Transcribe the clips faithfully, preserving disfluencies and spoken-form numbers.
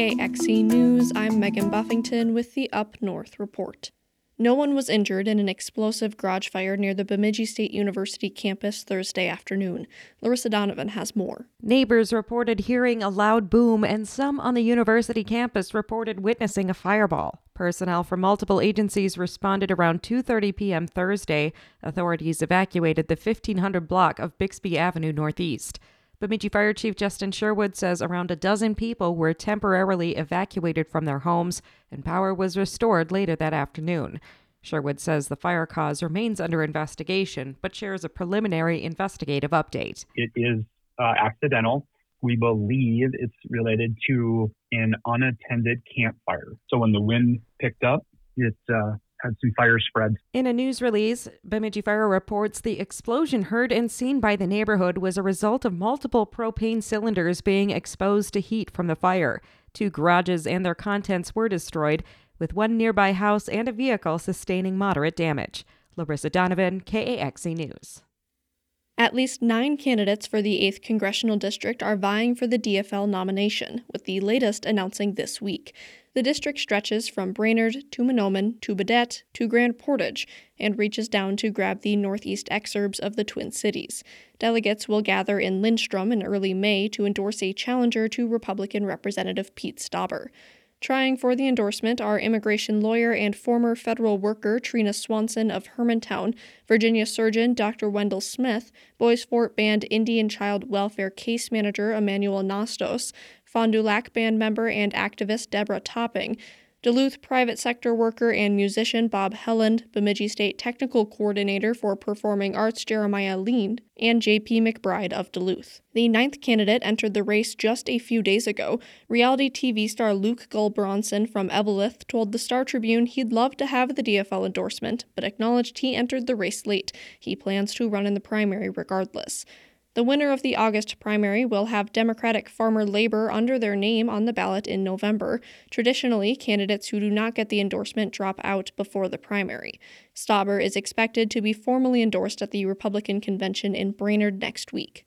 A X E News, I'm Megan Buffington with the Up North Report. No one was injured in an explosive garage fire near the Bemidji State University campus Thursday afternoon. Larissa Donovan has more. Neighbors reported hearing a loud boom, and some on the university campus reported witnessing a fireball. Personnel from multiple agencies responded around two thirty p.m. Thursday. Authorities evacuated the fifteen hundred block of Bixby Avenue Northeast. Bemidji Fire Chief Justin Sherwood says around a dozen people were temporarily evacuated from their homes, and power was restored later that afternoon. Sherwood says the fire cause remains under investigation, but shares a preliminary investigative update. It is uh, accidental. We believe it's related to an unattended campfire. So when the wind picked up, it uh, had some fire spread. In a news release, Bemidji Fire reports the explosion heard and seen by the neighborhood was a result of multiple propane cylinders being exposed to heat from the fire. Two garages and their contents were destroyed, with one nearby house and a vehicle sustaining moderate damage. Larissa Donovan, K A X E News. At least nine candidates for the eighth Congressional District are vying for the D F L nomination, with the latest announcing this week. The district stretches from Brainerd to Mahnomen to Baudette to Grand Portage and reaches down to grab the northeast exurbs of the Twin Cities. Delegates will gather in Lindstrom in early May to endorse a challenger to Republican Representative Pete Stauber. Trying for the endorsement are immigration lawyer and former federal worker Trina Swanson of Hermantown, Virginia surgeon Doctor Wendell Smith, Boys Fort Band Indian Child Welfare Case Manager Emmanuel Nastos, Fond du Lac Band member and activist Deborah Topping, Duluth private sector worker and musician Bob Helland, Bemidji State Technical Coordinator for Performing Arts Jeremiah Lean, and J P McBride of Duluth. The ninth candidate entered the race just a few days ago. Reality T V star Luke Gulbronson from Eveleth told the Star Tribune he'd love to have the D F L endorsement, but acknowledged he entered the race late. He plans to run in the primary regardless. The winner of the August primary will have Democratic Farmer Labor under their name on the ballot in November. Traditionally, candidates who do not get the endorsement drop out before the primary. Stauber is expected to be formally endorsed at the Republican convention in Brainerd next week.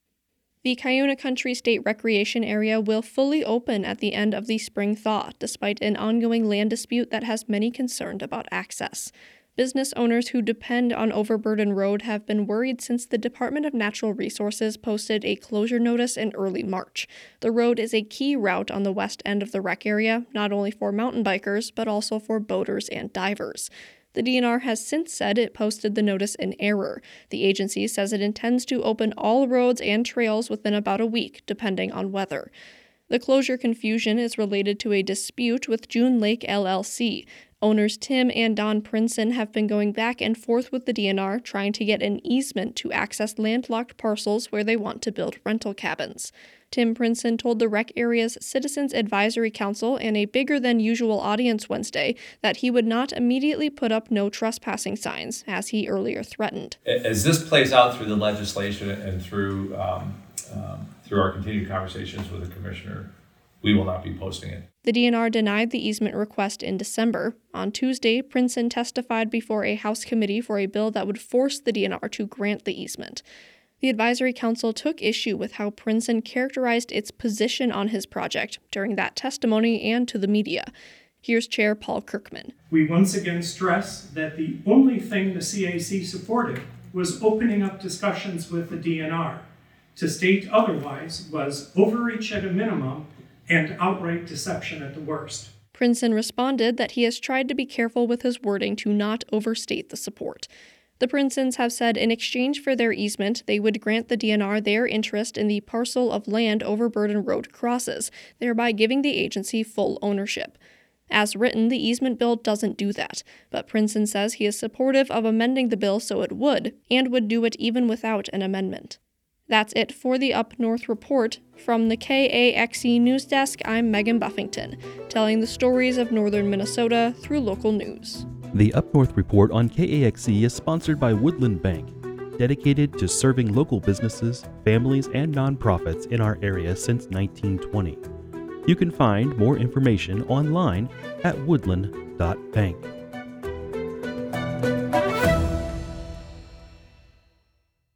The Cuyuna Country State Recreation Area will fully open at the end of the spring thaw, despite an ongoing land dispute that has many concerned about access. Business owners who depend on Overburden Road have been worried since the Department of Natural Resources posted a closure notice in early March. The road is a key route on the west end of the rec area, not only for mountain bikers, but also for boaters and divers. The D N R has since said it posted the notice in error. The agency says it intends to open all roads and trails within about a week, depending on weather. The closure confusion is related to a dispute with June Lake L L C. Owners Tim and Don Princeton have been going back and forth with the D N R trying to get an easement to access landlocked parcels where they want to build rental cabins. Tim Princeton told the rec area's Citizens Advisory Council and a bigger-than-usual audience Wednesday that he would not immediately put up no trespassing signs, as he earlier threatened. As this plays out through the legislation and through um, um, through our continued conversations with the commissioner, we will not be posting it. The D N R denied the easement request in December. On Tuesday, Princeton testified before a House committee for a bill that would force the D N R to grant the easement. The Advisory Council took issue with how Princeton characterized its position on his project during that testimony and to the media. Here's Chair Paul Kirkman. We once again stress that the only thing the C A C supported was opening up discussions with the D N R. To state otherwise was overreach at a minimum and outright deception at the worst. Princeton responded that he has tried to be careful with his wording to not overstate the support. The Princetons have said in exchange for their easement, they would grant the D N R their interest in the parcel of land Overburden Road crosses, thereby giving the agency full ownership. As written, the easement bill doesn't do that, but Princeton says he is supportive of amending the bill so it would, and would do it even without an amendment. That's it for the Up North Report. From the K A X E News Desk, I'm Megan Buffington, telling the stories of northern Minnesota through local news. The Up North Report on K A X E is sponsored by Woodland Bank, dedicated to serving local businesses, families, and nonprofits in our area since nineteen twenty. You can find more information online at woodland dot bank.